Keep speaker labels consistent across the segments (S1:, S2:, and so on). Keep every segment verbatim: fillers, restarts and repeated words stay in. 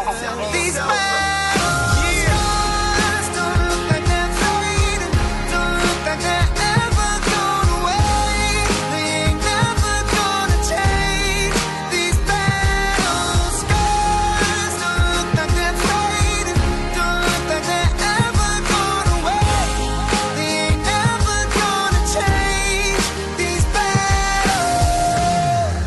S1: These battles, yeah, don't look like they're fading, don't look like they're ever gone away. They ain't never gonna change. These battle scars don't look like they're fading, don't look like they're ever gone away. They ain't never gonna change. These battles.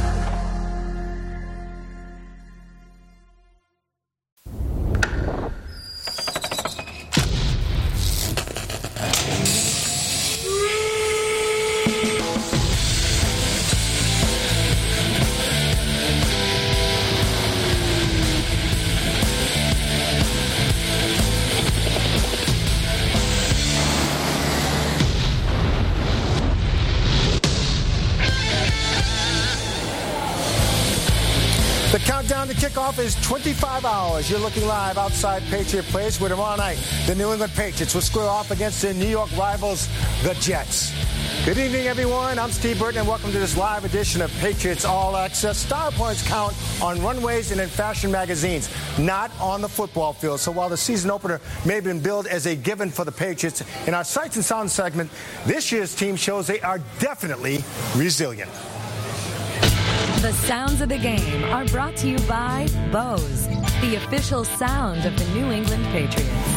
S2: The countdown to kickoff is twenty-five hours. You're looking live outside Patriot Place, where tomorrow night the New England Patriots will square off against their New York rivals, the Jets. Good evening, everyone. I'm Steve Burton, and welcome to this live edition of Patriots All Access. Star points count on runways and in fashion magazines, not on the football field. So while the season opener may have been billed as a given for the Patriots, in our Sights and Sounds segment, this year's team shows they are definitely resilient.
S3: The sounds of the game are brought to you by Bose, the official sound of the New England Patriots.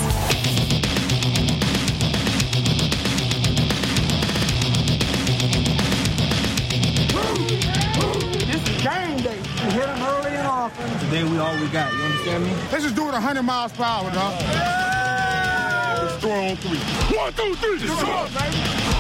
S4: This is game day. We hit them early and often.
S5: Today we all we got. You understand me?
S4: Let's just do it one hundred miles per hour, dog. Let's throw it on three. One, two, three. Just come on, baby.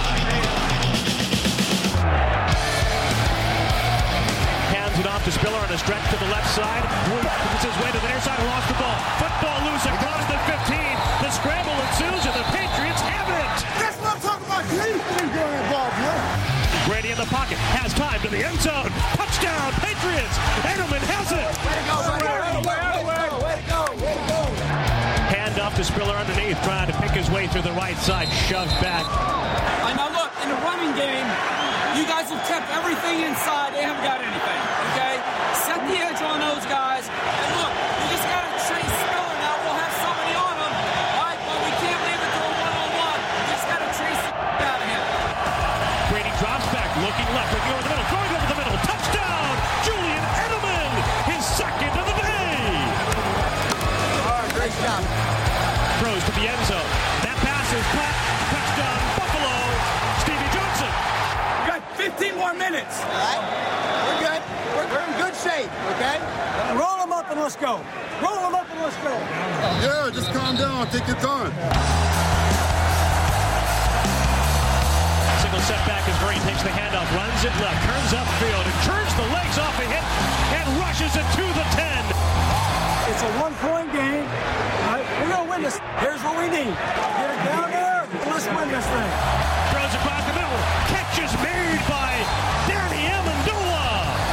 S6: Hands it off to Spiller on a stretch to the left side. Works his way to the near side and lost the ball. Football loose across the fifteen. The scramble ensues and the Patriots have it.
S4: That's what I'm talking about. Please, please go ahead, ball, boy.
S6: Brady in the pocket, has time to the end zone. Touchdown, Patriots. Edelman has it.
S4: Way to go, way to go, way to go, way to go, way to go.
S6: Hand off to Spiller underneath, trying to pick his way through the right side. Shoved back.
S7: I know, look, in the running game, you guys have kept everything inside. They haven't got anything, okay? Set the edge on those guys. And look, you just got to chase Spiller now. We'll have somebody on him, all right? But we can't leave it to a one-on-one. You just got to chase the out of him.
S6: Brady drops back, looking left, looking over the middle, throwing over the middle. Touchdown, Julian Edelman, his second of the day.
S4: All right, great job.
S6: Throws to the end zone. That pass is caught. Touchdown, Buffalo. Stevie Johnson.
S7: We got fifteen more minutes.
S4: All right, we're good. We're, we're in good shape, okay?
S5: Roll them up and let's go. Roll them up and let's go.
S4: Yeah, just calm down. Take your time.
S6: Single setback as Green takes the handoff, runs it left, turns upfield, and turns the legs off a hit, and rushes it to the ten.
S5: It's a one-point game. All right, we're going to win this. Here's what we need. Get it down there, and let's win this thing.
S6: Throws across the middle. Catch is made by Danny Amendola.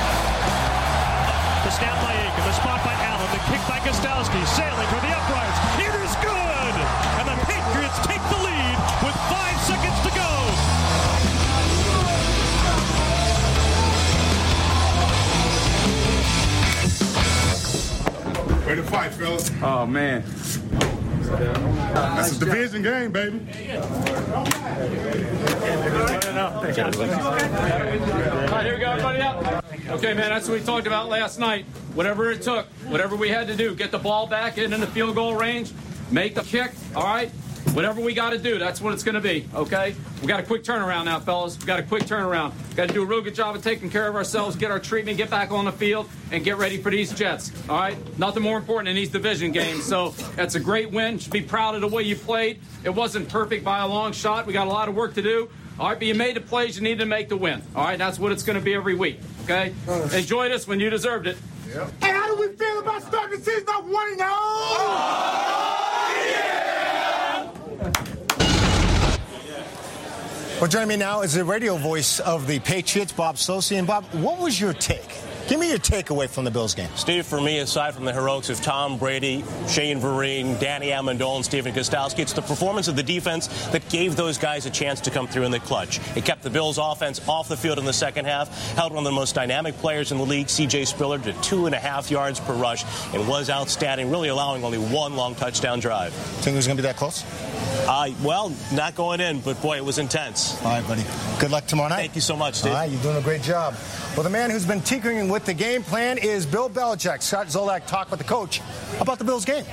S6: The snap by Aiken, the spot by Allen, the kick by Gostowski, sailing for the uprights. It is good! And the Patriots take the lead with five seconds to go.
S4: Way to fight, fellas.
S5: Oh, man.
S4: That's a division game, baby.
S7: All right, here we go, everybody up. Okay, man, that's what we talked about last night. Whatever it took, whatever we had to do, get the ball back in, in the field goal range, make the kick, all right? Whatever we got to do, that's what it's going to be, okay? We got a quick turnaround now, fellas. We got a quick turnaround. Got to do a real good job of taking care of ourselves, get our treatment, get back on the field, and get ready for these Jets, all right? Nothing more important in these division games. So that's a great win. Should be proud of the way you played. It wasn't perfect by a long shot. We got a lot of work to do. All right, but you made the plays you needed to make the win. All right, that's what it's going to be every week, okay? Enjoy this when you deserved it.
S4: Yep. Hey, how do we feel about starting the season off one and oh, yeah!
S2: Well, joining me now is the radio voice of the Patriots, Bob Socci. And Bob, what was your take Give me your takeaway from the Bills game.
S8: Steve, for me, aside from the heroics of Tom Brady, Shane Vereen, Danny Amendola, and Stephen Gostkowski, it's the performance of the defense that gave those guys a chance to come through in the clutch. It kept the Bills' offense off the field in the second half, held one of the most dynamic players in the league, C J Spiller, to two and a half yards per rush, and was outstanding, really allowing only one long touchdown drive.
S2: Think it was going to be that close?
S8: Uh, well, not going in, but boy, it was intense.
S2: All right, buddy. Good luck tomorrow night.
S8: Thank you so much, Steve.
S2: All right, you're doing a great job. Well, the man who's been tinkering with the game plan is Bill Belichick. Scott Zolak talked with the coach about the Bills game.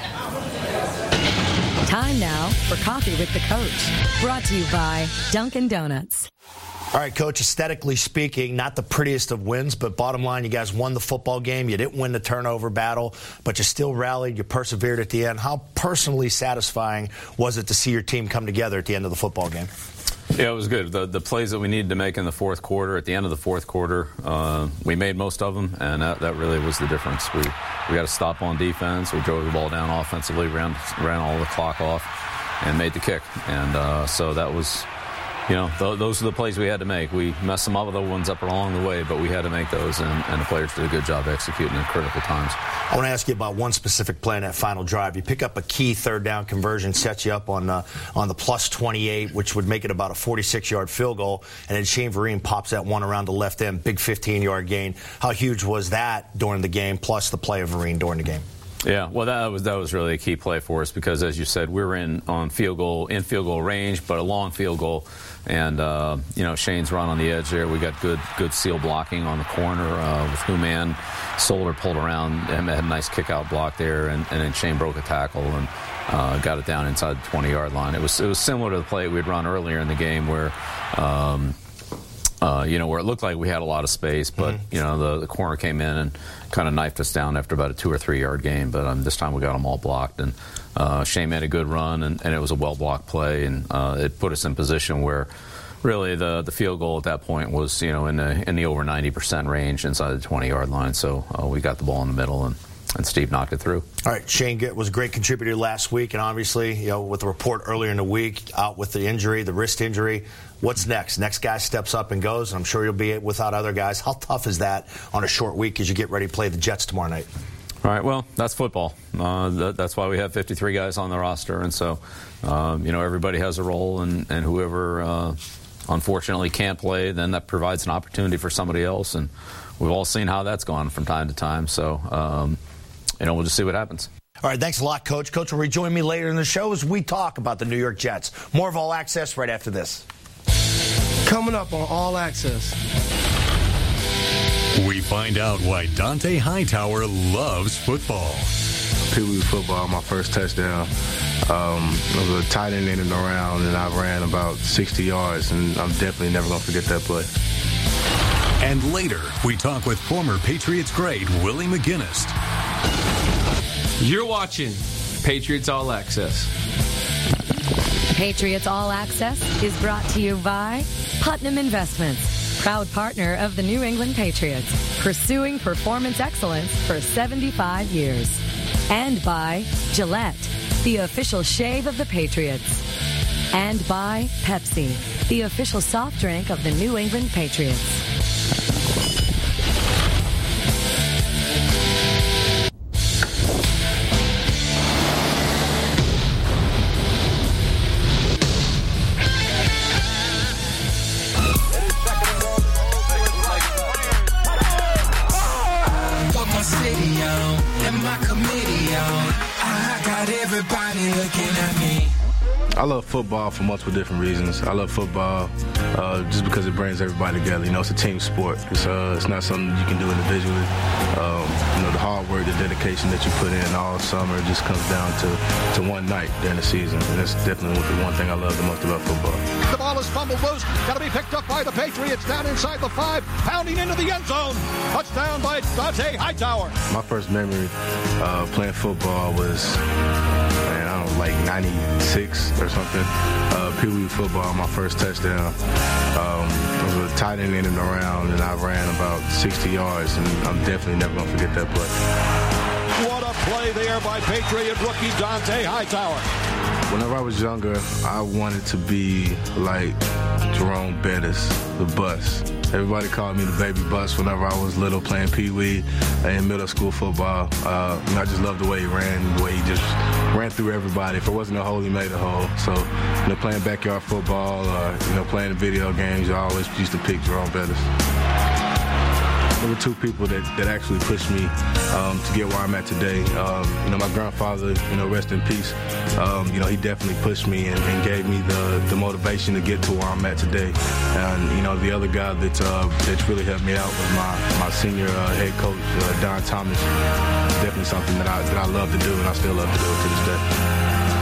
S3: Time now for Coffee with the Coach. Brought to you by Dunkin' Donuts.
S9: All right, Coach, aesthetically speaking, not the prettiest of wins, but bottom line, you guys won the football game. You didn't win the turnover battle, but you still rallied. You persevered at the end. How personally satisfying was it to see your team come together at the end of the football game?
S10: Yeah, it was good. The, the plays that we needed to make in the fourth quarter, at the end of the fourth quarter, uh, we made most of them, and that, that really was the difference. We we got to stop on defense. We drove the ball down offensively, ran, ran all the clock off, and made the kick. And uh, so that was... You know, th- those are the plays we had to make. We messed some other ones up along the way, but we had to make those, and, and the players did a good job executing at critical times.
S9: I want to ask you about one specific play in that final drive. You pick up a key third down conversion, sets you up on uh, on the plus twenty-eight, which would make it about a forty-six-yard field goal, and then Shane Vereen pops that one around the left end, big fifteen-yard gain. How huge was that during the game, plus the play of Vereen during the game?
S10: Yeah, well, that was that was really a key play for us because, as you said, we were in on field goal in field goal range, but a long field goal, and uh, you know Shane's run on the edge there. We got good good seal blocking on the corner uh, with Human, Solder pulled around and had a nice kick out block there, and, and then Shane broke a tackle and uh, got it down inside the twenty-yard line. It was it was similar to the play we'd run earlier in the game where. Um, Uh, you know, where it looked like we had a lot of space, but, mm-hmm. you know, the, the corner came in and kind of knifed us down after about a two or three yard game. But um, this time we got them all blocked. And uh, Shane made a good run, and, and it was a well-blocked play. And uh, it put us in position where really the, the field goal at that point was, you know, in the in the over ninety percent range inside the twenty-yard line. So uh, we got the ball in the middle, and, and Steve knocked it through.
S9: All right, Shane was a great contributor last week, and obviously, you know, with the report earlier in the week, out with the injury, the wrist injury. What's next? Next guy steps up and goes, and I'm sure you'll be without other guys. How tough is that on a short week as you get ready to play the Jets tomorrow night?
S10: All right, well, that's football. Uh, that, that's why we have fifty-three guys on the roster, and so, um, you know, everybody has a role, and, and whoever uh, unfortunately can't play, then that provides an opportunity for somebody else, and we've all seen how that's gone from time to time, so, um, you know, we'll just see what happens.
S9: All right, thanks a lot, Coach. Coach will rejoin me later in the show as we talk about the New York Jets. More of All Access right after this.
S11: Coming up on All Access.
S12: We find out why Dante Hightower loves football.
S13: Pee Wee football, my first touchdown. Um, it was a tight end in and around, and I ran about sixty yards, and I'm definitely never going to forget that play.
S12: And later, we talk with former Patriots great Willie McGinnis.
S14: You're watching Patriots All Access.
S3: Patriots All Access is brought to you by Putnam Investments, proud partner of the New England Patriots, pursuing performance excellence for seventy-five years. And by Gillette, the official shave of the Patriots. And by Pepsi, the official soft drink of the New England Patriots.
S13: I love football for multiple different reasons. I love football uh, just because it brings everybody together. You know, it's a team sport. It's uh, it's not something you can do individually. Um, you know, the hard work, the dedication that you put in all summer just comes down to, to one night during the season. And that's definitely the one thing I love the most about football.
S15: The ball is fumbled loose. Got to be picked up by the Patriots down inside the five, pounding into the end zone. Touchdown by Dante Hightower.
S13: My first memory uh, playing football was, man, I don't know, like ninety-six or something. Uh, Pee Wee football, my first touchdown. Um, it was a tight end in and around, and I ran about sixty yards, and I'm definitely never going to forget that play.
S15: What a play there by Patriot rookie Dante Hightower.
S13: Whenever I was younger, I wanted to be like Jerome Bettis, the bus. Everybody called me the baby bus whenever I was little playing Pee-wee in middle school football. Uh, I just loved the way he ran, the way he just ran through everybody. If it wasn't a hole, he made a hole. So, you know, playing backyard football or, you know, playing video games, I always used to pick Jerome Bettis. There were two people that, that actually pushed me um, to get where I'm at today. Um, you know, my grandfather, you know, rest in peace. Um, you know, he definitely pushed me and, and gave me the, the motivation to get to where I'm at today. And, you know, the other guy that uh, that's really helped me out was my, my senior uh, head coach, uh, Don Thomas. Definitely something that I, that I love to do, and I still love to do it to this day.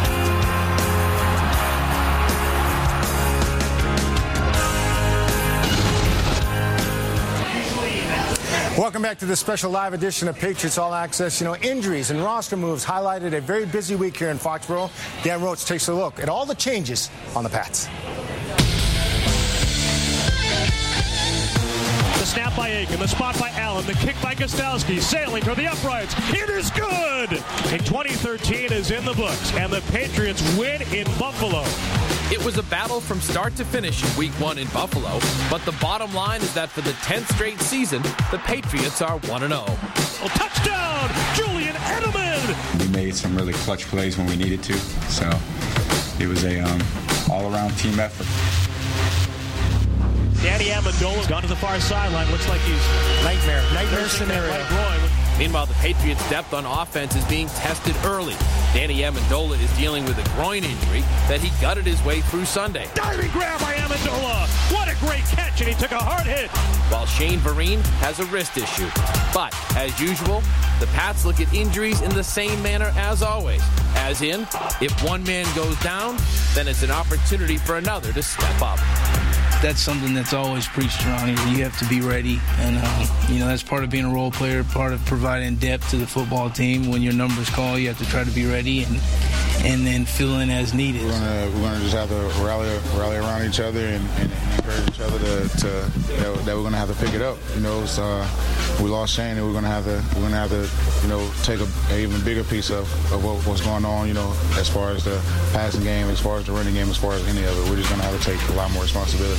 S2: Welcome back to this special live edition of Patriots All Access. You know, injuries and roster moves highlighted a very busy week here in Foxborough. Dan Roach takes a look at all the changes on the Pats.
S6: The snap by Aiken, the spot by Allen, the kick by Gostkowski, sailing for the uprights. It is good! In twenty thirteen is in the books, and the Patriots win in Buffalo.
S16: It was a battle from start to finish in week one in Buffalo, but the bottom line is that for the tenth straight season, the Patriots are one and oh.
S6: Oh, touchdown, Julian Edelman!
S17: We made some really clutch plays when we needed to, so it was a um, all-around team effort.
S6: Danny Amendola's gone to the far sideline. Looks like he's
S2: nightmare, nightmare scenario.
S6: Right.
S16: Meanwhile, the Patriots' depth on offense is being tested early. Danny Amendola is dealing with a groin injury that he gutted his way through Sunday.
S6: Diving grab by Amendola. What a great catch, and he took a hard hit.
S16: While Shane Vereen has a wrist issue. But, as usual, the Pats look at injuries in the same manner as always. As in, if one man goes down, then it's an opportunity for another to step up.
S18: That's something that's always preached around here. You have to be ready, and uh, you know that's part of being a role player, part of providing depth to the football team. When your numbers call, you have to try to be ready and and then fill in as needed.
S4: We're gonna we're gonna just have to rally rally around each other and, and, and encourage each other to, to that, that we're gonna have to pick it up. You know, so, uh, we lost Shane, and we're gonna have to we're gonna have to you know take a, a even bigger piece of, of what, what's going on. You know, as far as the passing game, as far as the running game, as far as any of it, we're just gonna have to take a lot more responsibility.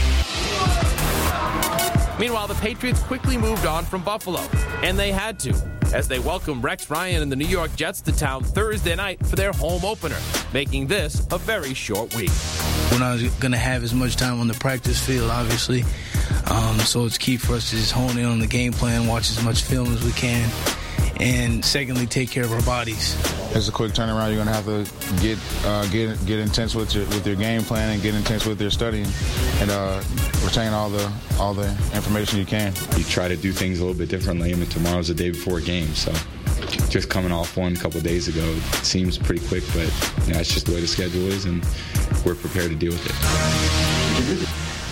S16: Meanwhile, the Patriots quickly moved on from Buffalo, and they had to, as they welcomed Rex Ryan and the New York Jets to town Thursday night for their home opener, making this a very short week.
S18: We're not going to have as much time on the practice field, obviously, um, so it's key for us to just hone in on the game plan, watch as much film as we can, and secondly, take care of our bodies.
S4: It's a quick turnaround. You're gonna have to get uh, get get intense with your with your game plan and get intense with your studying, and uh, retain all the all the information you can.
S17: You try to do things a little bit differently. I mean, tomorrow's the day before a game, so just coming off one a couple of days ago, it seems pretty quick, but you know, it's just the way the schedule is, and we're prepared to deal with it.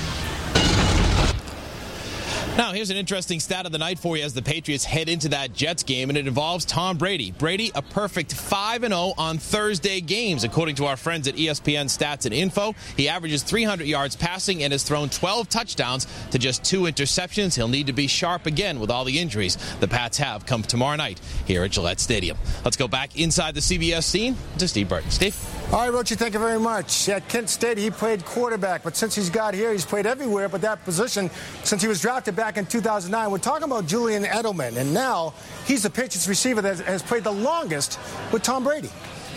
S16: Now, here's an interesting stat of the night for you as the Patriots head into that Jets game, and it involves Tom Brady. Brady, a perfect five and oh on Thursday games. According to our friends at E S P N Stats and Info, he averages three hundred yards passing and has thrown twelve touchdowns to just two interceptions. He'll need to be sharp again with all the injuries the Pats have come tomorrow night here at Gillette Stadium. Let's go back inside the C B S scene to Steve Burton. Steve?
S2: All right, Roach, thank you very much. At Kent State, he played quarterback, but since he's got here, he's played everywhere but that position since he was drafted back in two thousand nine. We're talking about Julian Edelman, and now he's the Patriots receiver that has played the longest with Tom Brady.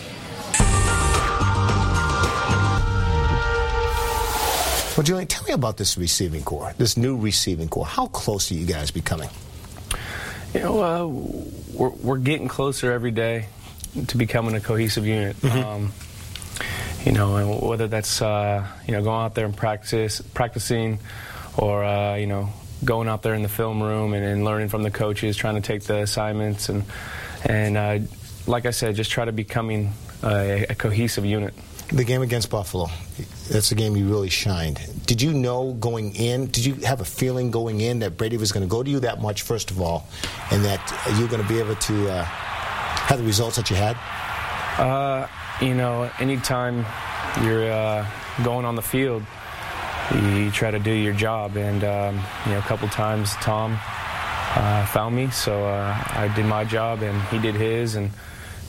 S2: Well, Julian, tell me about this receiving corps, this new receiving corps. How close are you guys becoming?
S19: You know, uh, we're, we're getting closer every day to becoming a cohesive unit. Mm-hmm. Um, you know, and whether that's uh, you know going out there and practice, practicing, or uh, you know going out there in the film room and, and learning from the coaches, trying to take the assignments, and and uh, like I said, just try to becoming a, a cohesive unit.
S2: The game against Buffalo, that's the game you really shined. Did you know going in, did you have a feeling going in that Brady was going to go to you that much, first of all, and that you were going to be able to uh, have the results that you had?
S19: Uh, you know, anytime you're uh, going on the field, you try to do your job. And, um, you know, a couple times Tom uh, found me, so uh, I did my job and he did his. And,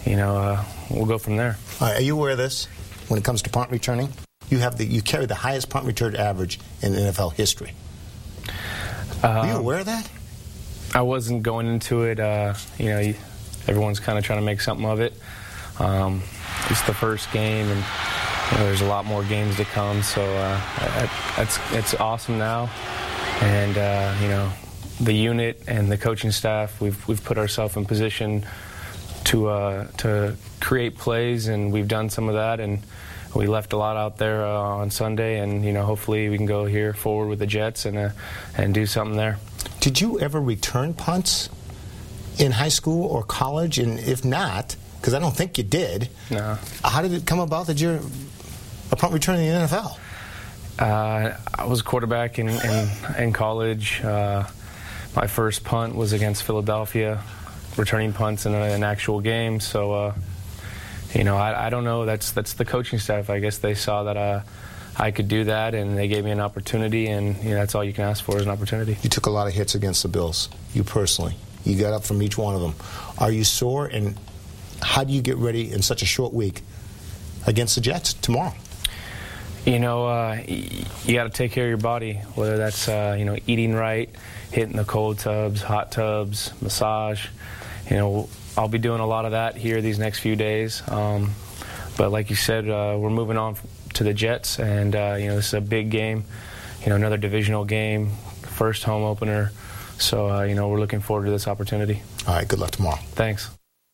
S19: you know, uh, we'll go from there.
S2: All right, are you aware of this? When it comes to punt returning, you have the you carry the highest punt return average in N F L history. Uh, are you aware of that?
S19: I wasn't going into it. Uh, you know, you, everyone's kind of trying to make something of it. Um, it's the first game, and you know, there's a lot more games to come. So uh, that's it's awesome now, and uh, you know, the unit and the coaching staff, we've we've put ourselves in position to uh, to create plays, and we've done some of that, and we left a lot out there uh, on Sunday, and you know, hopefully we can go here forward with the Jets and uh, and do something there.
S2: Did you ever return punts in high school or college? And if not, because I don't think you did,
S19: no.
S2: How did it come about that you're a punt returner in the N F L?
S19: Uh, I was a quarterback in, in, in college. Uh, my first punt was against Philadelphia, returning punts in a, an actual game. So, uh, you know, I, I don't know. That's that's the coaching staff. I guess they saw that uh, I could do that, and they gave me an opportunity, and you know, that's all you can ask for is an opportunity.
S2: You took a lot of hits against the Bills, you personally. You got up from each one of them. Are you sore, and how do you get ready in such a short week against the Jets tomorrow?
S19: You know, uh, you got to take care of your body, whether that's, uh, you know, eating right, hitting the cold tubs, hot tubs, massage. You know, I'll be doing a lot of that here these next few days. Um, but like you said, uh, we're moving on to the Jets, and, uh, you know, this is a big game, you know, another divisional game, first home opener. So, uh, you know, we're looking forward to this opportunity.
S2: All right, good luck tomorrow.
S19: Thanks.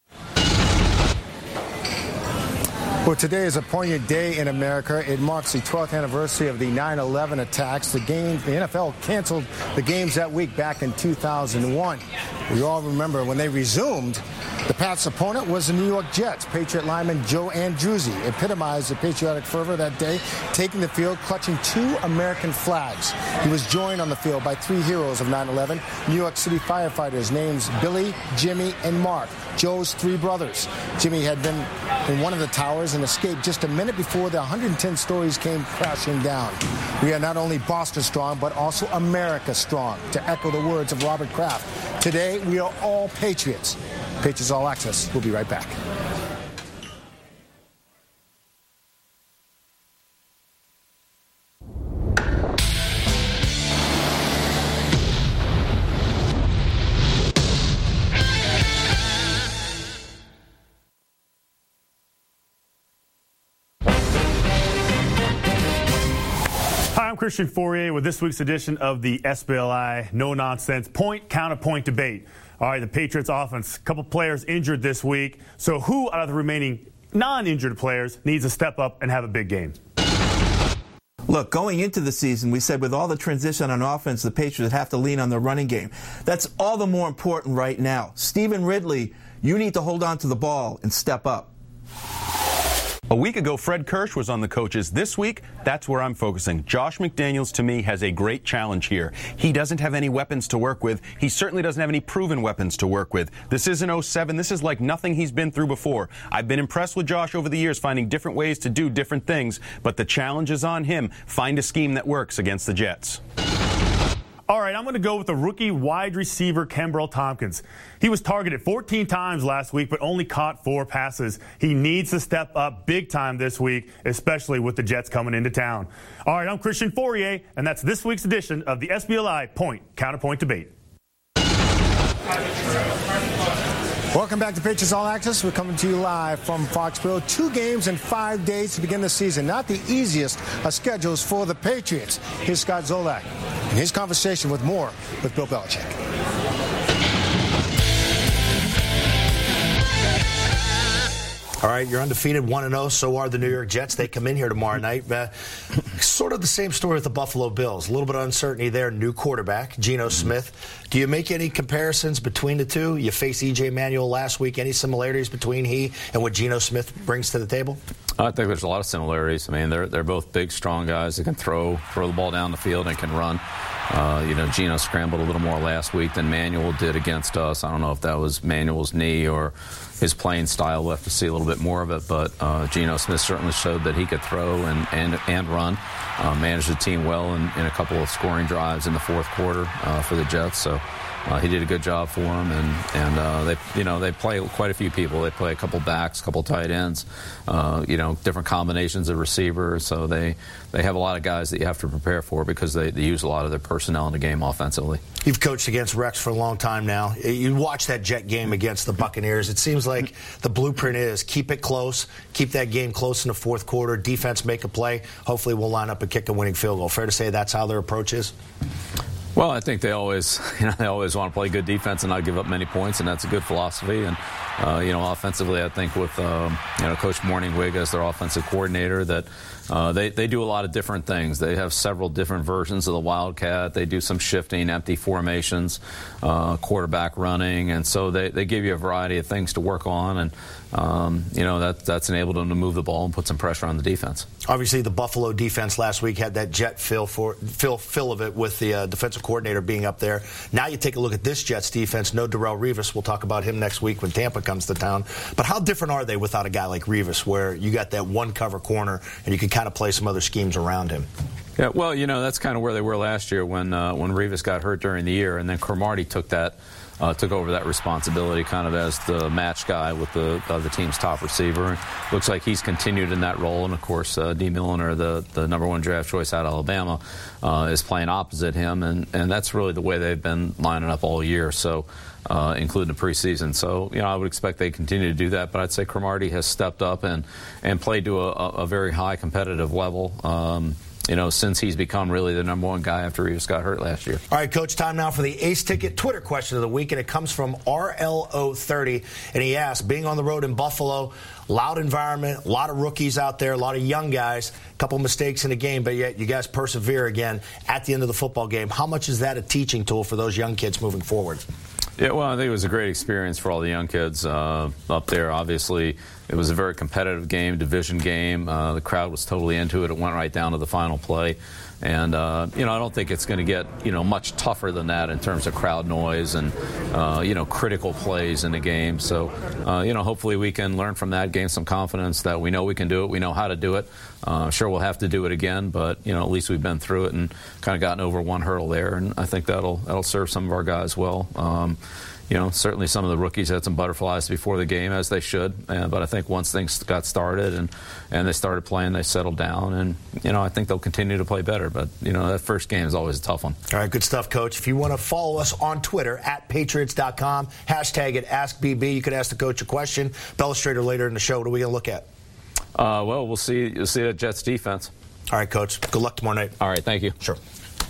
S2: Well, today is a poignant day in America. It marks the twelfth anniversary of the nine eleven attacks. The game, the N F L canceled the games that week back in two thousand one. We all remember when they resumed, the Pats' opponent was the New York Jets. Patriot lineman Joe Andruzzi epitomized the patriotic fervor that day, taking the field, clutching two American flags. He was joined on the field by three heroes of nine eleven, New York City firefighters named Billy, Jimmy, and Mark, Joe's three brothers. Jimmy had been in one of the towers and escaped just a minute before the one hundred ten stories came crashing down. We are not only Boston strong, but also America strong, to echo the words of Robert Kraft. Today, we are all Patriots. Patriots All Access. We'll be right back.
S20: I'm Christian Fourier with this week's edition of the S B L I No Nonsense Point Counterpoint Debate. All right, the Patriots offense, a couple players injured this week. So who out of the remaining non-injured players needs to step up and have a big game?
S21: Look, going into the season, we said with all the transition on offense, the Patriots have to lean on their running game. That's all the more important right now. Stephen Ridley, you need to hold on to the ball and step up.
S22: A week ago, Fred Kirsch was on the coaches. This week, that's where I'm focusing. Josh McDaniels, to me, has a great challenge here. He doesn't have any weapons to work with. He certainly doesn't have any proven weapons to work with. This isn't oh seven. This is like nothing he's been through before. I've been impressed with Josh over the years, finding different ways to do different things, but the challenge is on him. Find a scheme that works against the Jets.
S20: All right, I'm going to go with the rookie wide receiver, Kenbrell Tompkins. He was targeted fourteen times last week, but only caught four passes. He needs to step up big time this week, especially with the Jets coming into town. All right, I'm Christian Fourier, and that's this week's edition of the S B L I Point Counterpoint Debate.
S2: Welcome back to Patriots All Access. We're coming to you live from Foxborough. Two games in five days to begin the season. Not the easiest of schedules for the Patriots. Here's Scott Zolak in his conversation with more with Bill Belichick.
S9: All right, you're undefeated, one and oh. So are the New York Jets. They come in here tomorrow night. Uh, sort of the same story with the Buffalo Bills. A little bit of uncertainty there. New quarterback, Geno Smith. Do you make any comparisons between the two? You faced E J Manuel last week. Any similarities between he and what Geno Smith brings to the table?
S10: I think there's a lot of similarities. I mean, they're they're both big, strong guys that can throw throw the ball down the field and can run. Uh, you know, Geno scrambled a little more last week than Manuel did against us. I don't know if that was Manuel's knee or his playing style. We'll have to see a little bit more of it. But uh, Geno Smith certainly showed that he could throw and, and, and run. Uh, managed the team well in, in a couple of scoring drives in the fourth quarter uh, for the Jets. So uh, he did a good job for him, and and uh, they you know they play quite a few people. They play a couple backs, a couple tight ends, uh, you know, different combinations of receivers. So they they have a lot of guys that you have to prepare for because they, they use a lot of their personnel in the game offensively.
S9: You've coached against Rex for a long time now. You watch that Jet game against the Buccaneers. It seems like the blueprint is keep it close, keep that game close in the fourth quarter, defense make a play. Hopefully we'll line up and kick a winning field goal. Fair to say that's how their approach is?
S10: Well, I think they always, you know, they always want to play good defense and not give up many points, and that's a good philosophy. And uh, you know, offensively, I think with um, you know Coach Morningwig as their offensive coordinator, that uh, they they do a lot of different things. They have several different versions of the Wildcat. They do some shifting, empty formations, uh, quarterback running, and so they, they give you a variety of things to work on. And um, you know that that's enabled them to move the ball and put some pressure on the defense.
S9: Obviously, the Buffalo defense last week had that Jet feel for feel feel of it with the uh, defensive coordinator being up there. Now you take a look at this Jets defense. No Darrelle Revis. We'll talk about him next week when Tampa comes to town. But how different are they without a guy like Revis, where you got that one cover corner and you can kind of play some other schemes around him?
S10: Yeah, well, you know, that's kind of where they were last year when uh, when Revis got hurt during the year, and then Cromartie took that uh, took over that responsibility kind of as the match guy with the uh, the team's top receiver. Looks like he's continued in that role, and of course, uh, D. Milliner, the the number one draft choice out of Alabama, uh, is playing opposite him, and and that's really the way they've been lining up all year. So. Uh, including the preseason. So, you know, I would expect they continue to do that, but I'd say Cromartie has stepped up and, and played to a, a very high competitive level, um, you know, since he's become really the number one guy after Revis got hurt last year.
S9: All right, Coach, time now for the Ace Ticket Twitter question of the week, and it comes from R L O thirty, and he asks, being on the road in Buffalo, loud environment, a lot of rookies out there, a lot of young guys, a couple mistakes in the game, but yet you guys persevere again at the end of the football game. How much is that a teaching tool for those young kids moving forward?
S10: Yeah, well, I think it was a great experience for all the young kids uh, up there. Obviously, it was a very competitive game, division game. Uh, the crowd was totally into it. It went right down to the final play. And, uh, you know, I don't think it's going to get, you know, much tougher than that in terms of crowd noise and, uh, you know, critical plays in the game. So, uh, you know, hopefully we can learn from that, gain some confidence that we know we can do it. We know how to do it. Uh, sure, we'll have to do it again, but, you know, at least we've been through it and kind of gotten over one hurdle there. And I think that'll that'll serve some of our guys well. Um, You know, certainly some of the rookies had some butterflies before the game, as they should. Uh, but I think once things got started and, and they started playing, they settled down. And, you know, I think they'll continue to play better. But, you know, that first game is always a tough one.
S9: All right, good stuff, Coach. If you want to follow us on Twitter, at Patriots dot com, hashtag it Ask B B. You can ask the coach a question. Bellustrator later in the show. What are we going to look at?
S10: Uh, well, we'll see. You'll see that Jets defense.
S9: All right, Coach. Good luck tomorrow night.
S10: All right, thank you.
S9: Sure.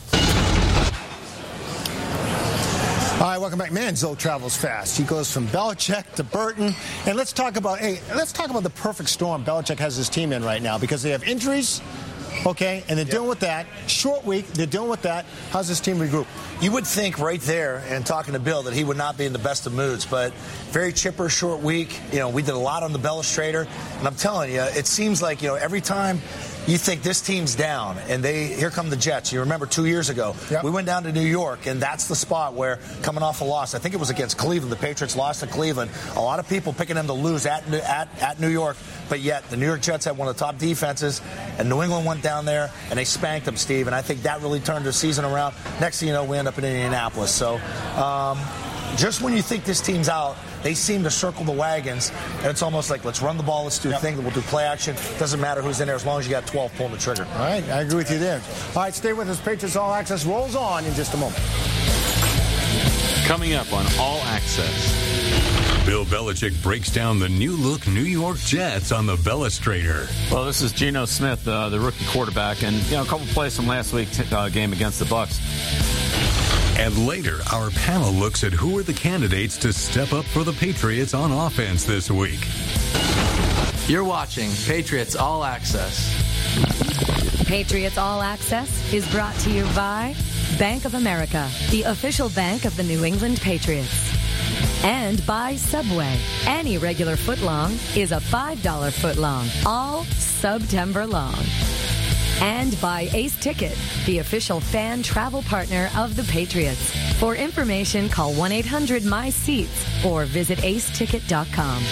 S2: All right, welcome back. Man, Zoe travels fast. He goes from Belichick to Burton. And let's talk about, hey, let's talk about the perfect storm Belichick has his team in right now, because they have injuries, okay, and they're yep. dealing with that. Short week, they're dealing with that. How's this team regroup?
S1: You would think right there, and talking to Bill, that he would not be in the best of moods, but very chipper, short week. You know, we did a lot on the Bellustrator, and I'm telling you, it seems like, you know, every time you think this team's down, and they here come the Jets. You remember two years ago, yep. we went down to New York, and that's the spot where, coming off a loss, I think it was against Cleveland, the Patriots lost to Cleveland. A lot of people picking them to lose at at, at New York, but yet the New York Jets had one of the top defenses, and New England went down there, and they spanked them, Steve, and I think that really turned their season around. Next thing you know, we end up in Indianapolis. So um, just when you think this team's out, they seem to circle the wagons, and it's almost like, let's run the ball, let's do a yep. thing, we'll do play action. Doesn't matter who's in there as long as you got twelve pulling the trigger.
S2: All right, I agree with you there. All right, stay with us. Patriots All Access rolls on in just a moment.
S12: Coming up on All Access, Bill Belichick breaks down the new-look New York Jets on the Bellustrator.
S10: Well, this is Geno Smith, uh, the rookie quarterback, and you know a couple plays from last week's uh, game against the Bucs.
S12: And later, our panel looks at who are the candidates to step up for the Patriots on offense this week.
S5: You're watching Patriots All Access.
S3: Patriots All Access is brought to you by Bank of America, the official bank of the New England Patriots. And by Subway. Any regular footlong is a five dollar footlong, all September long. And by Ace Ticket, the official fan travel partner of the Patriots. For information, call one eight hundred my seats or visit ace ticket dot com.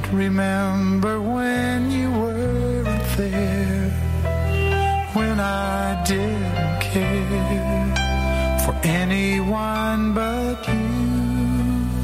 S7: remember when you weren't there, when I didn't care for anyone but you.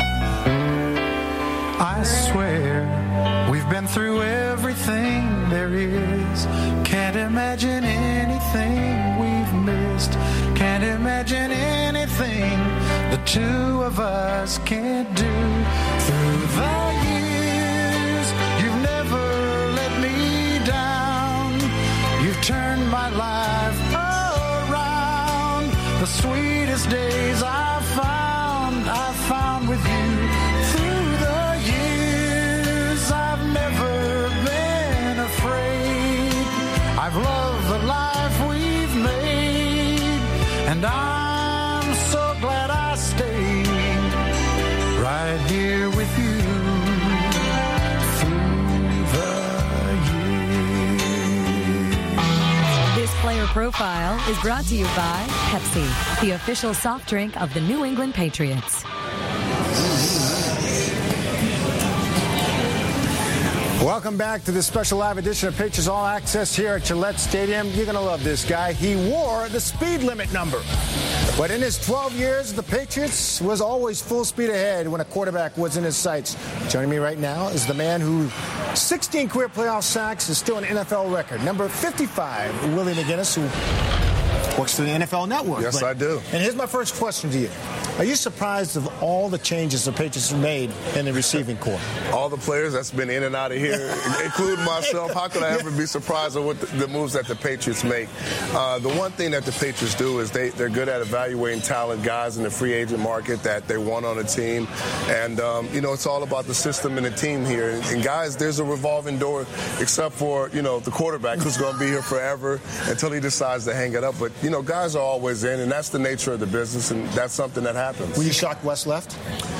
S7: I swear we've been through everything there is. Can't imagine anything we've missed. Can't imagine anything the two of us can't do. Through the years, you've never let me down. You've turned my life around. The sweetest days I've found, I've found with you. Through the years, I've never been afraid. I've loved the life we've made, and I'm so glad I stayed right here with you through the years.
S3: This player profile is brought to you by Pepsi, the official soft drink of the New England Patriots.
S2: Welcome back to this special live edition of Patriots All Access here at Gillette Stadium. You're going to love this guy. He wore the speed limit number. But in his twelve years, the Patriots was always full speed ahead when a quarterback was in his sights. Joining me right now is the man who sixteen career playoff sacks is still an N F L record. Number fifty-five, Willie McGinnis, who works for the N F L Network.
S8: Yes,
S2: but,
S8: I do.
S2: And here's my first question to you. Are you surprised of all the changes the Patriots have made in the receiving corps?
S8: All the players that's been in and out of here, including myself, how could I ever be surprised at what the, the moves that the Patriots make? Uh, the one thing that the Patriots do is they, they're good at evaluating talent, guys in the free agent market that they want on a team. And, um, you know, it's all about the system and the team here. And, and guys, there's a revolving door, except for, you know, the quarterback who's going to be here forever until he decides to hang it up. But, you know, guys are always in, and that's the nature of the business, and that's something that happens.
S2: Were you shocked Wes left?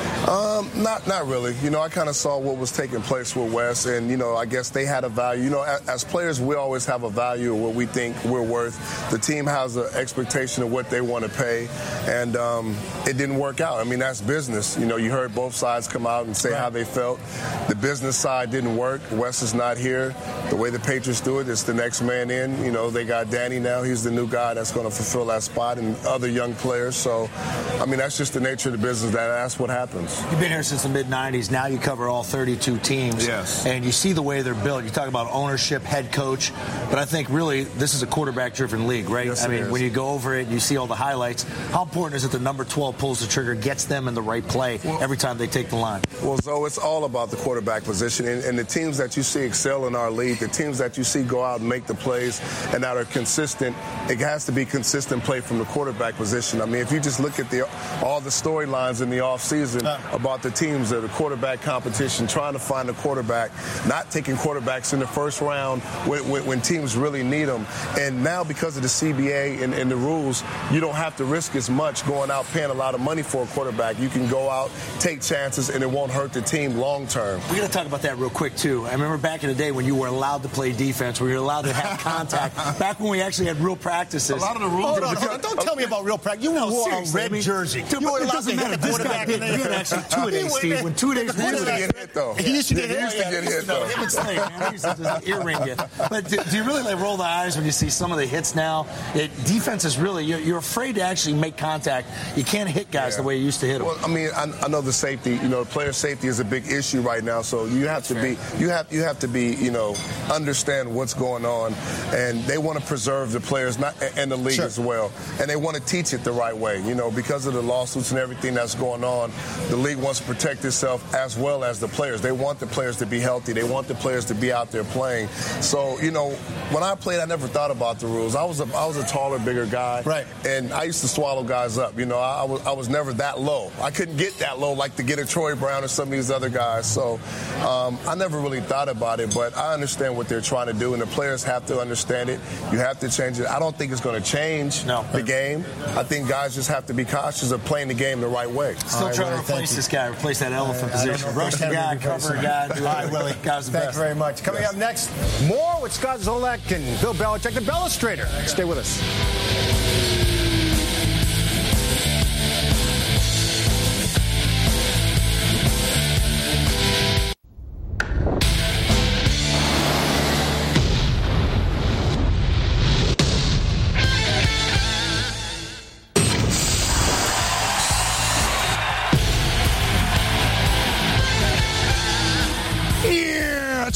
S8: Um, not not really. You know, I kind of saw what was taking place with Wes, and, you know, I guess they had a value. You know, as, as players, we always have a value of what we think we're worth. The team has an expectation of what they want to pay, and um, it didn't work out. I mean, that's business. You know, you heard both sides come out and say right. how they felt. The business side didn't work. Wes is not here. The way the Patriots do it, it's the next man in. You know, they got Danny now. He's the new guy that's going to fulfill that spot, and other young players. So, I mean, that's just the nature of the business. That That's what happens.
S1: You've been here since the mid nineties. Now you cover all thirty-two teams.
S8: Yes.
S1: And you see the way they're built. You talk about ownership, head coach. But I think really this is a quarterback-driven league, right?
S8: Yes,
S1: I mean,
S8: it is.
S1: when you go over it, you see all the highlights. How important is it the number twelve pulls the trigger, gets them in the right play well, every time they take the line?
S8: Well, Zoe, it's all about the quarterback position. And, and the teams that you see excel in our league, the teams that you see go out and make the plays and that are consistent, it has to be consistent play from the quarterback position. I mean, if you just look at the all the storylines in the offseason uh, about the teams, the quarterback competition, trying to find a quarterback, not taking quarterbacks in the first round when, when, when teams really need them. And now because of the C B A and, and the rules, you don't have to risk as much going out paying a lot of money for a quarterback. You can go out, take chances, and it won't hurt the team long term.
S1: We're going to talk about that real quick, too. I remember back in the day when you were allowed to play defense, where you were allowed to have contact, back when we actually had real practices.
S8: A lot of the rules.
S2: Hold on, hold on. Don't tell me about real practice. You
S1: no,
S2: wore a red
S1: I mean,
S2: jersey.
S1: Dude,
S2: you were
S1: it
S2: allowed
S1: doesn't
S2: to
S1: matter.
S2: hit the
S1: This guy
S2: quarterback.
S1: did, we had actually two days, Steve. When two days
S8: He used to get hit, though.
S2: He used to get
S8: He
S2: hit.
S8: used to get hit,
S1: No,
S8: though.
S1: him and Slade, man. He used to just ear ring you. But do, do you really like roll the eyes when you see some of the hits now? It, defense is really, you're, you're afraid to actually make contact. You can't hit guys yeah. the way you used to hit them.
S8: Well, I mean, I, I know the safety, you know, player safety is a big issue right now. So you have
S1: That's
S8: to
S1: fair.
S8: be, you have, you have to be, you know, understand what's going on, and they want to preserve the players, not and the league
S2: sure.
S8: as well, and they want to teach it the right way. You know, because of the lawsuits and everything that's going on, the league wants to protect itself as well as the players. They want the players to be healthy. They want the players to be out there playing. So, you know, when I played, I never thought about the rules. I was a, I was a taller, bigger guy,
S2: right?
S8: And I used to swallow guys up. You know, I, I was I was never that low. I couldn't get that low like to get a Troy Brown or some of these other guys. So um, I never really thought about it, but I understand what they're trying to do, and the players have to understand it. You have to change it. I don't think it's going to change
S1: no.
S8: the game. I think guys just have to be cautious of playing the game the right way.
S1: Still
S2: right,
S1: trying
S2: Willie,
S1: to replace this guy, replace that elephant
S2: I,
S1: position.
S2: I
S1: Rush the guy, cover a guy. Do
S2: All right, Willie.
S1: Guys, the
S2: Thank
S1: best.
S2: you very much. Coming yes. up next, more with Scott Zolak and Bill Belichick, the Bellustrator. Stay with us.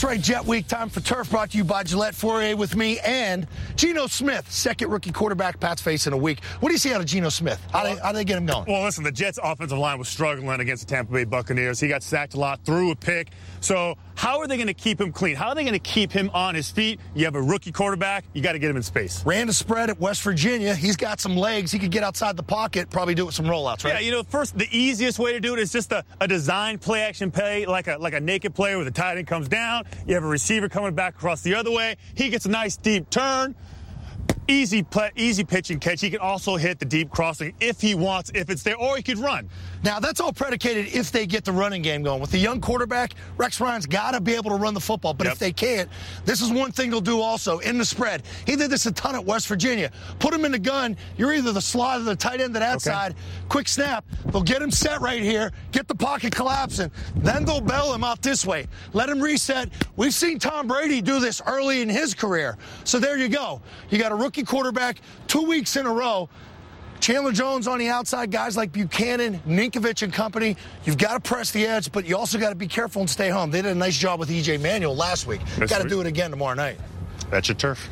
S1: right, Jet Week, time for Turf, brought to you by Gillette. Fourier with me and Geno Smith, second rookie quarterback Pat's facing a week. What do you see out of Geno Smith? How do they, how do they get him going?
S20: Well, listen, the Jets' offensive line was struggling against the Tampa Bay Buccaneers. He got sacked a lot, threw a pick. So how are they going to keep him clean? How are they going to keep him on his feet? You have a rookie quarterback. You got to get him in space.
S1: Ran a spread at West Virginia. He's got some legs. He could get outside the pocket, probably do it with some rollouts, right?
S20: Yeah, you know, first, the easiest way to do it is just a, a design play-action play, like a, like a naked play where the tight end comes down. You have a receiver coming back across the other way. He gets a nice deep turn. Easy play, easy pitch and catch. He can also hit the deep crossing if he wants, if it's there, or he could run.
S1: Now, that's all predicated if they get the running game going. With the young quarterback, Rex Ryan's got to be able to run the football. But yep. if they can't, this is one thing they'll do also in the spread. He did this a ton at West Virginia. Put him in the gun. You're either the slot or the tight end to that okay. side. Quick snap. They'll get him set right here, get the pocket collapsing. Then they'll bail him out this way. Let him reset. We've seen Tom Brady do this early in his career. So there you go. You got a rookie quarterback two weeks in a row. Chandler Jones on the outside, guys like Buchanan, Ninkovich and company. You've got to press the edge, but you also got to be careful and stay home. They did a nice job with E J Manuel last week. Got to do it again tomorrow night.
S20: That's your turf.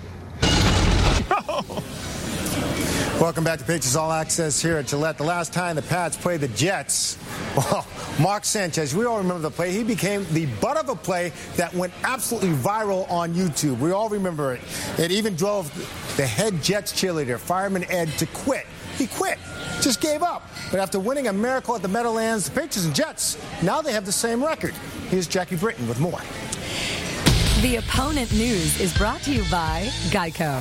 S2: Welcome back to Patriots All Access here at Gillette. The last time the Pats played the Jets, well, Mark Sanchez, we all remember the play. He became the butt of a play that went absolutely viral on YouTube. We all remember it. It even drove the head Jets cheerleader, Fireman Ed, to quit. He quit, just gave up. But after winning a miracle at the Meadowlands, the Patriots and Jets, now they have the same record. Here's Jackie Britton with more.
S3: The Opponent News is brought to you by Geico.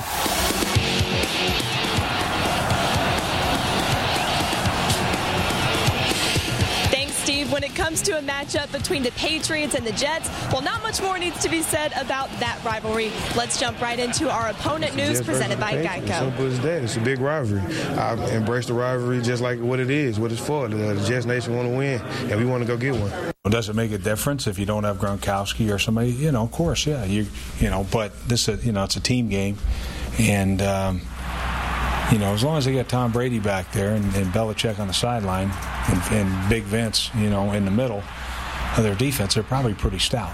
S11: Steve, when it comes to a matchup between the Patriots and the Jets, well, not much more needs to be said about that rivalry. Let's jump right into our Opponent News presented by Geico.
S14: Simple as that. It's a big rivalry. I embrace the rivalry just like what it is, what it's for. The, the Jets Nation want to win, and we want to go get one.
S23: Well, does it make a difference if you don't have Gronkowski or somebody? You know, of course, yeah. You you know, but this is, you know, it's a team game, and um, you know, as long as they get Tom Brady back there and, and Belichick on the sideline and, and Big Vince, you know, in the middle of their defense, they're probably pretty stout.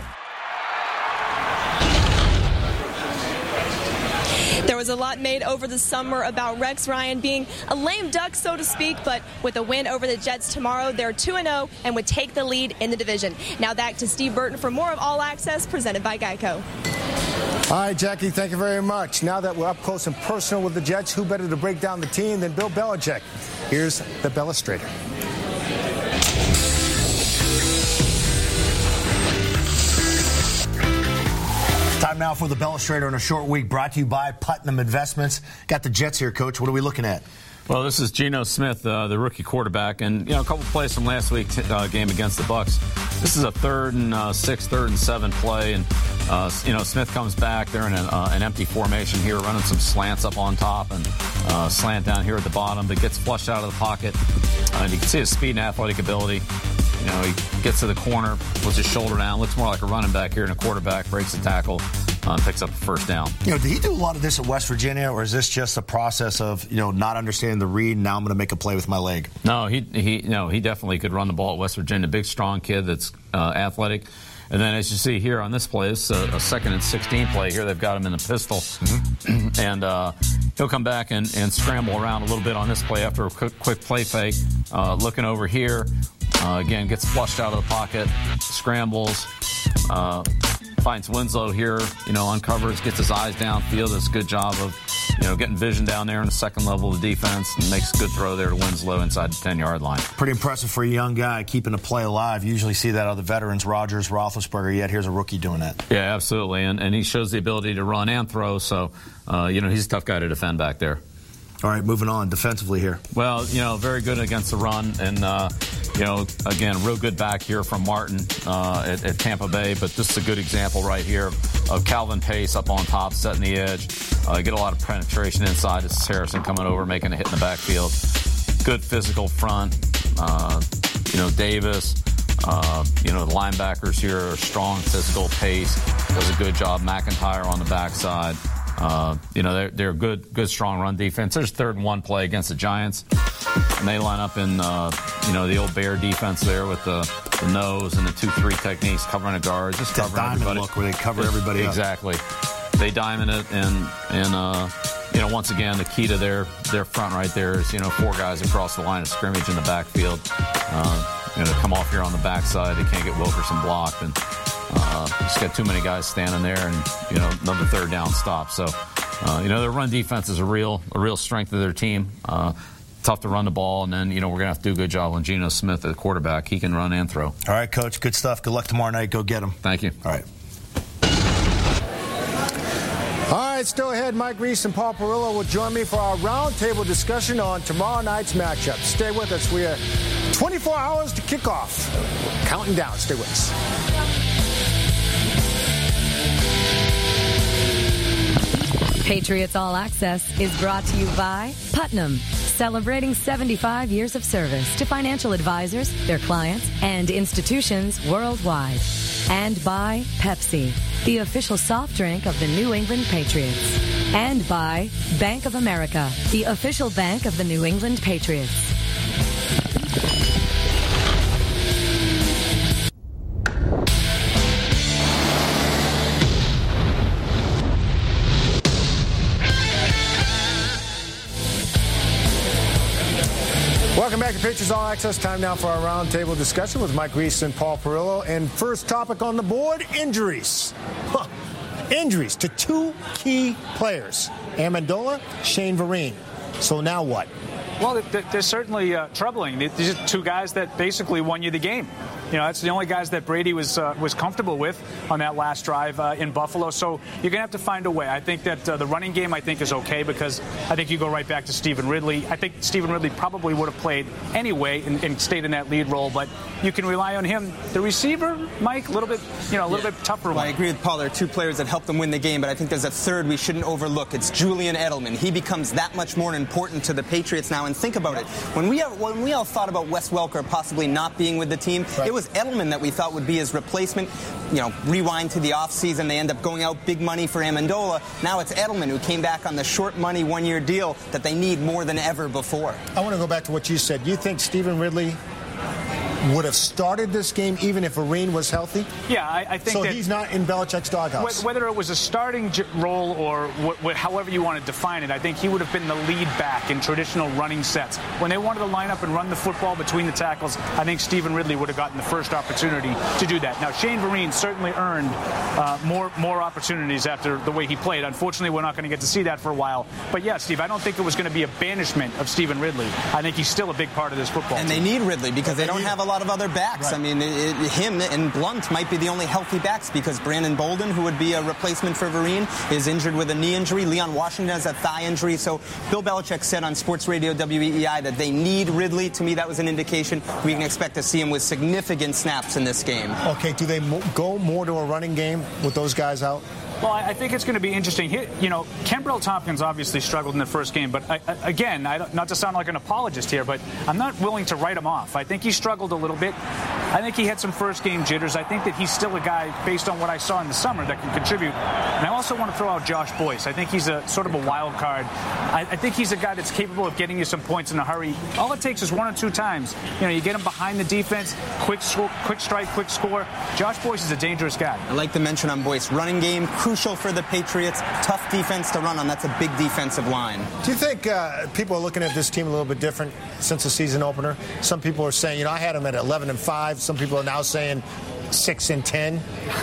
S11: There was a lot made over the summer about Rex Ryan being a lame duck, so to speak, but with a win over the Jets tomorrow, they're two and oh and would take the lead in the division. Now back to Steve Burton for more of All Access presented by Geico.
S2: All right, Jackie, thank you very much. Now that we're up close and personal with the Jets, who better to break down the team than Bill Belichick? Here's the Bellustrator.
S1: Time now for the Bellustrator in a short week, brought to you by Putnam Investments. Got the Jets here, Coach. What are we looking at?
S10: Well, this is Geno Smith, uh, the rookie quarterback, and you know a couple plays from last week's uh, game against the Bucs. This is a third and uh, six, third and seven play, and uh, you know Smith comes back. They're in an, uh, an empty formation here, running some slants up on top and uh, slant down here at the bottom, but gets flushed out of the pocket. Uh, and you can see his speed and athletic ability. You know, he gets to the corner, puts his shoulder down, looks more like a running back here than a quarterback, breaks the tackle, uh, picks up the first down.
S1: You know, did he do a lot of this at West Virginia, or is this just a process of, you know, not understanding the read, and now I'm going to make a play with my leg?
S10: No, he he no, he definitely could run the ball at West Virginia. Big, strong kid that's uh, athletic. And then as you see here on this play, it's a, a second and sixteen play here. They've got him in the pistol. Mm-hmm. and uh, he'll come back and, and scramble around a little bit on this play after a quick, quick play fake. Uh, looking over here. Uh, again, gets flushed out of the pocket, scrambles, uh, finds Winslow here, you know, uncovers, gets his eyes downfield, does a good job of, you know, getting vision down there in the second level of the defense, and makes a good throw there to Winslow inside the ten-yard line.
S1: Pretty impressive for a young guy, keeping a play alive. You usually see that out of the veterans, Rodgers, Roethlisberger, yet here's a rookie doing that.
S10: Yeah, absolutely, and, and he shows the ability to run and throw, so, uh, you know, he's a tough guy to defend back there.
S1: All right, moving on defensively here.
S10: Well, you know, very good against the run, and, uh, you know, again, real good back here from Martin uh, at, at Tampa Bay, but this is a good example right here of Calvin Pace up on top, setting the edge. Uh, get a lot of penetration inside. This is Harrison coming over, making a hit in the backfield. Good physical front. Uh, you know, Davis, uh, you know, the linebackers here are strong, physical. Pace does a good job. McIntyre on the backside. Uh, you know, they're, they're good, good, strong run defense. There's third and one play against the Giants. and they line up in, uh, you know, the old Bear defense there with the, the nose and the two three techniques, covering a guard, just
S9: that
S10: covering
S9: diamond
S10: everybody.
S9: look where they cover everybody
S10: exactly. Exactly. They diamond it, and and uh, you know, once again, the key to their their front right there is, you know, four guys across the line of scrimmage in the backfield. Uh, you know, to come off here on the backside, they can't get Wilkerson blocked, and uh, just got too many guys standing there, and you know, another third down stop. So, uh, you know, their run defense is a real a real strength of their team. Uh, tough to run the ball, and then, you know, we're gonna have to do a good job on Geno Smith, the quarterback. He can run and throw.
S9: All right, Coach. Good stuff. Good luck tomorrow night. Go get him.
S10: Thank you.
S9: All right.
S2: All right, still ahead, Mike Reese and Paul Perillo will join me for our roundtable discussion on tomorrow night's matchup. Stay with us. We are twenty-four hours to kick off. Counting down. Stay with us.
S3: Patriots All Access is brought to you by Putnam, celebrating seventy-five years of service to financial advisors, their clients, and institutions worldwide. And by Pepsi, the official soft drink of the New England Patriots. And by Bank of America, the official bank of the New England Patriots.
S2: Welcome back to Patriots All Access. Time now for our roundtable discussion with Mike Reese and Paul Perillo. And first topic on the board, injuries. Huh. Injuries to two key players, Amendola, Shane Vereen. So now what?
S6: Well, they're certainly uh, troubling. These are two guys that basically won you the game. You know, that's the only guys that Brady was uh, was comfortable with on that last drive uh, in Buffalo. So you're going to have to find a way. I think that uh, the running game, I think, is okay because I think you go right back to Stephen Ridley. I think Stephen Ridley probably would have played anyway and, and stayed in that lead role, but you can rely on him. The receiver, Mike, a little bit, you know, a little yeah. bit tougher.
S13: Well, I agree with Paul. There are two players that helped them win the game, but I think there's a third we shouldn't overlook. It's Julian Edelman. He becomes that much more important to the Patriots now. And think about it. When we, when we all thought about Wes Welker possibly not being with the team, right. It was Edelman that we thought would be his replacement. You know, rewind to the offseason, they end up going out big money for Amendola. Now it's Edelman who came back on the short money one-year deal that they need more than ever before.
S2: I want to go back to what you said. You think Stephen Ridley would have started this game even if Vereen was healthy?
S6: Yeah, I, I think
S2: so.
S6: That
S2: He's not in Belichick's doghouse.
S6: Whether it was a starting role or wh- wh- however you want to define it, I think he would have been the lead back in traditional running sets. When they wanted to line up and run the football between the tackles, I think Stephen Ridley would have gotten the first opportunity to do that. Now, Shane Vereen certainly earned uh, more more opportunities after the way he played. Unfortunately, we're not going to get to see that for a while. But yeah, Steve, I don't think it was going to be a banishment of Stephen Ridley. I think he's still a big part of this football
S13: and
S6: team.
S13: And they need Ridley because they don't have a lot of other backs. Right. I mean, it, it, him and Blunt might be the only healthy backs because Brandon Bolden, who would be a replacement for Vereen, is injured with a knee injury. Leon Washington has a thigh injury. So Bill Belichick said on Sports Radio W E E I that they need Ridley. To me, that was an indication we can expect to see him with significant snaps in this game.
S2: Okay, do they mo- go more to a running game with those guys out?
S6: Well, I think it's going to be interesting. You know, Kenbrell Tompkins obviously struggled in the first game, but I, again, I don't, not to sound like an apologist here, but I'm not willing to write him off. I think he struggled a little bit. I think he had some first game jitters. I think that he's still a guy, based on what I saw in the summer, that can contribute. And I also want to throw out Josh Boyce. I think he's a sort of a wild card. I, I think he's a guy that's capable of getting you some points in a hurry. All it takes is one or two times. You know, you get him behind the defense, quick score, quick strike, quick score. Josh Boyce is a dangerous guy.
S13: I like the mention on Boyce. Running game, crucial for the Patriots. Tough defense to run on. That's a big defensive line.
S2: Do you think uh, people are looking at this team a little bit different since the season opener? Some people are saying, you know, I had them at eleven and five. Some people are now saying six and ten.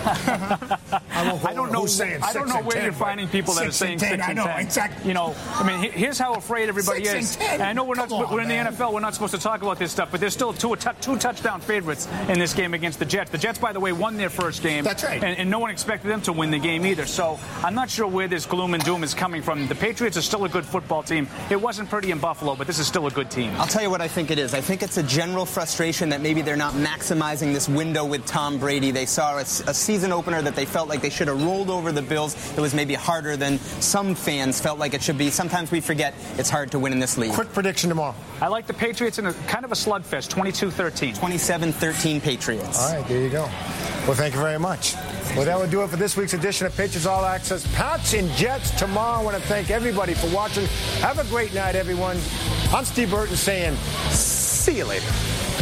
S6: I, I don't know. I don't know where ten, you're finding people that are saying six and ten. I know exactly. You know, I mean, here's how afraid everybody six is. And, and I know we're not. On, we're in the man. N F L. We're not supposed to talk about this stuff, but there's still two two touchdown favorites in this game against the Jets. The Jets, by the way, won their first game.
S2: That's right.
S6: And, and no one expected them to win the game either. So I'm not sure where this gloom and doom is coming from. The Patriots are still a good football team. It wasn't pretty in Buffalo, but this is still a good team.
S13: I'll tell you what I think it is. I think it's a general frustration that maybe they're not maximizing this window with Tom Brady. They saw a, a season opener that they felt like they should have rolled over the Bills. It was maybe harder than some fans felt like it should be. Sometimes we forget it's hard to win in this league.
S2: Quick prediction tomorrow.
S6: I like the Patriots in a kind of a slugfest, twenty-two thirteen.
S13: twenty-seven thirteen Patriots.
S2: All right, there you go. Well, thank you very much. Well, that would do it for this week's edition of Patriots All Access. Pats and Jets tomorrow. I want to thank everybody for watching. Have a great night, everyone. I'm Steve Burton saying, see you later.